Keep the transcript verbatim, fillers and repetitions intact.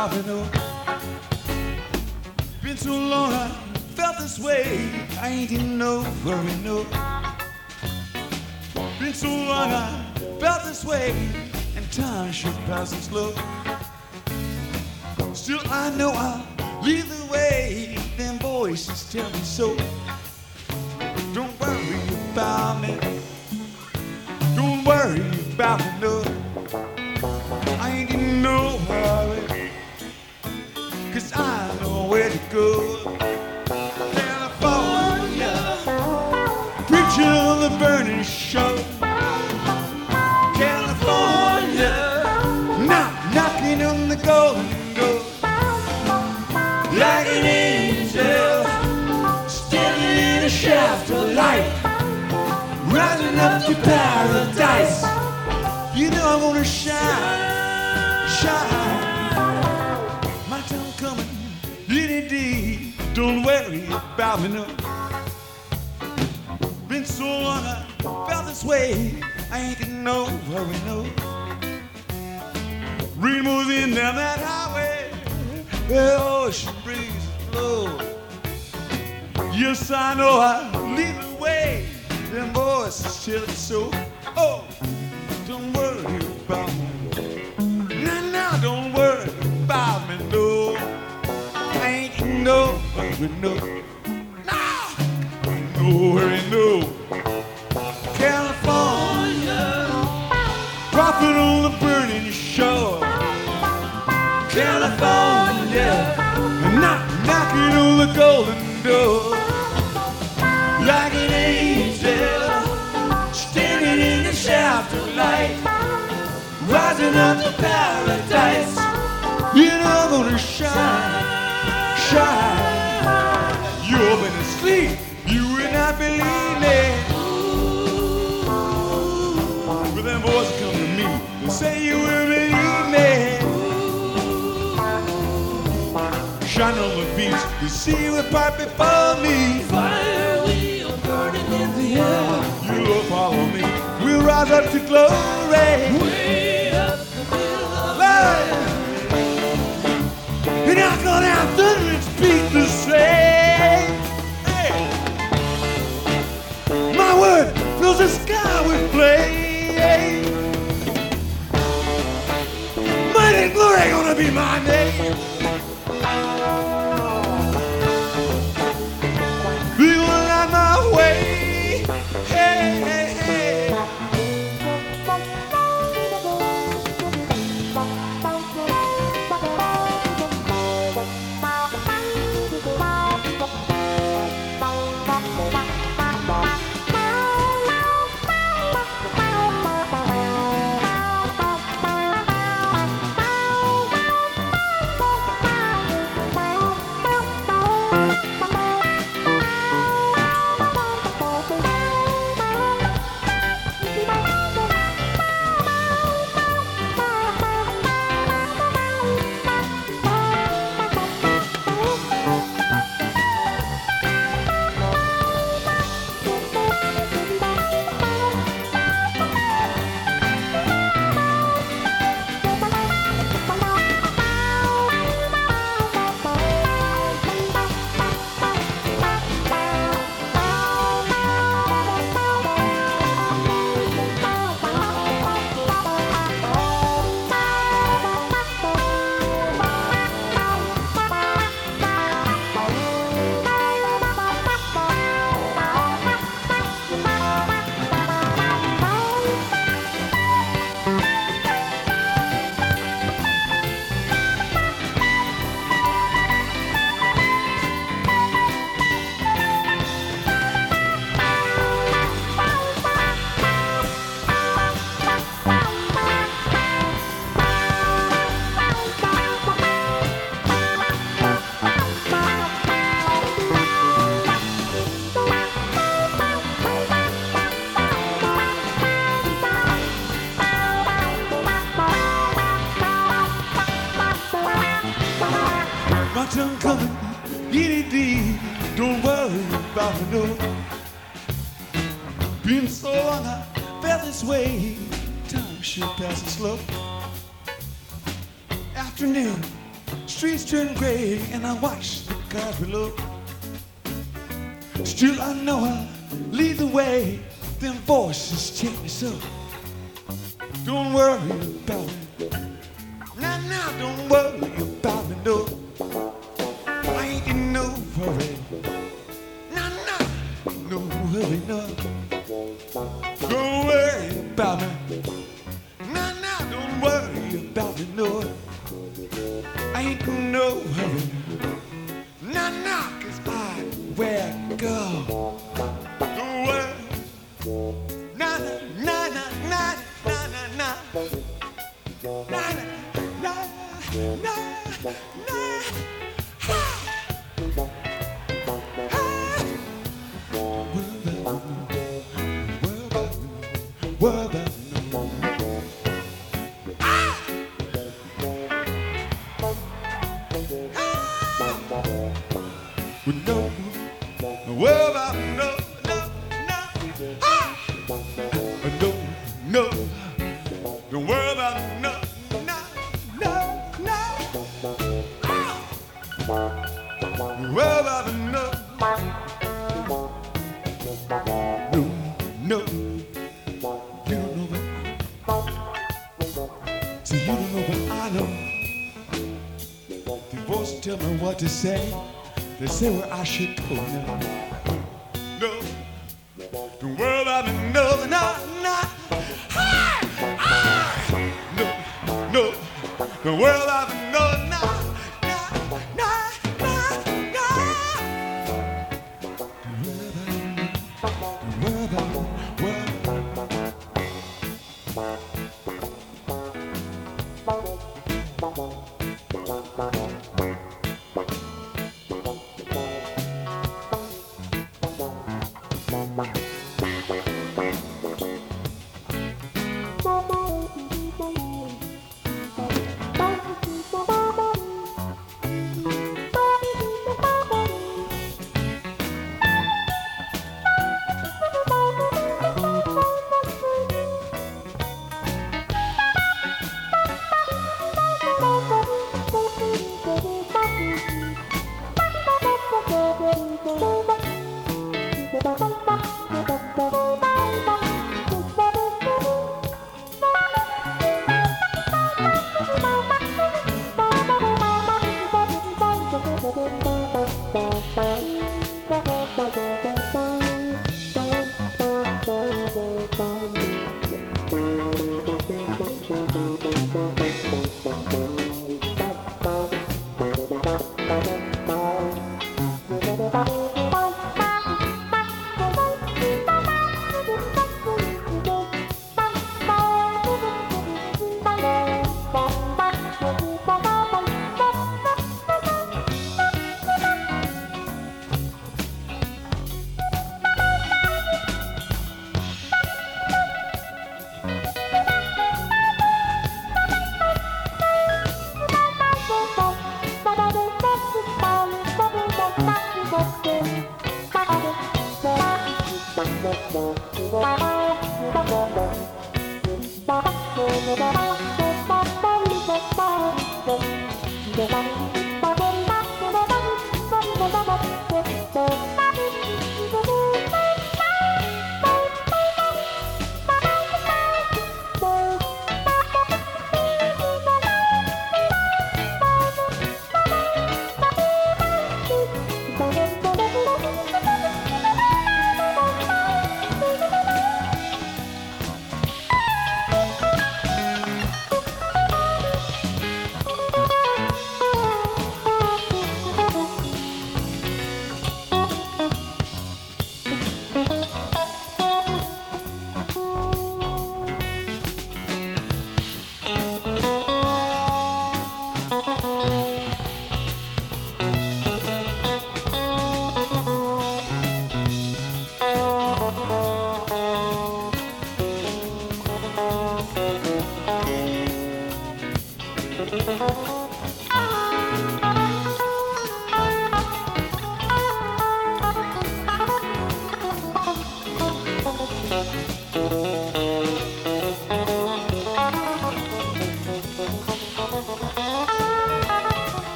about me, no. Been so long I felt this way. I ain't in no hurry, no. Been so long I felt this way, and time should pass slow. Still I know I'll lead the way. Them voices tell me so. Don't worry about me. Don't worry about me, no. I ain't in no hurry, 'cause I know where to go. California, preaching on the burning show. California, knock, knocking on the golden door. Like an angel, standing in a shaft of light, rising up to paradise. You know I'm gonna shine, shine. My time coming, indeed. Don't worry about me, no. Been so long I felt this way. I ain't in no hurry, no. Rainbows in down that highway, the ocean breeze blow. Yes, I know I lead the way. Them voices tell it so. Oh, don't worry about me. Now, now, don't worry about me, no. I ain't in no hurry, no. No, no hurry, no. California, dropping on the burning shore. California, knock, knocking on the golden door. Like an angel, standing in the shaft of light, rising up to paradise. You know I'm gonna shine, shine. You've been asleep, you would not believe me. But them boys come to me and say you will believe me. Shine on the beach, the sea will pipe before me. Fire wheel burning in the air. You will follow me, we'll rise up to glory. Way up the middle of the Hey! And I go down thunder and speak the same. Hey! My word fills the sky with flame. Might and glory gonna be my name. People on my way. Hey, hey, hey. I'm coming, dee-dee-dee. Don't worry about me, no. Been so long I felt this way. Time should pass it slow. Afternoon, Streets turn gray and I watch the cars below. Still I know I lead the way. Them voices tell me so. Don't worry about it. Nah, nah, don't worry about me, no. I ain't in no hurry. Nah, nah, no hurry, no. Don't worry about me. Nah, nah, don't worry about me, no. I ain't in no hurry. Nah, nah, 'cause I where I go. Don't worry. Nah, nah, nah, nah, nah, nah, nah, nah, nah, nah, nah, nah, nah. Ha! Ha! What about ah! We know. What about no, no, no? Ah! No, no. Don't worry about no, no, no, no. Ah! Don't worry about no. No, no. You don't know what. See, you don't know what I know. The voices tell me what to say. They say where I should go now. No, don't worry about me, no, no, no. Hi! Ah! No, no, don't worry about me, no, no, no, no, no, no. Don't worry about me, don't worry about me. Bye.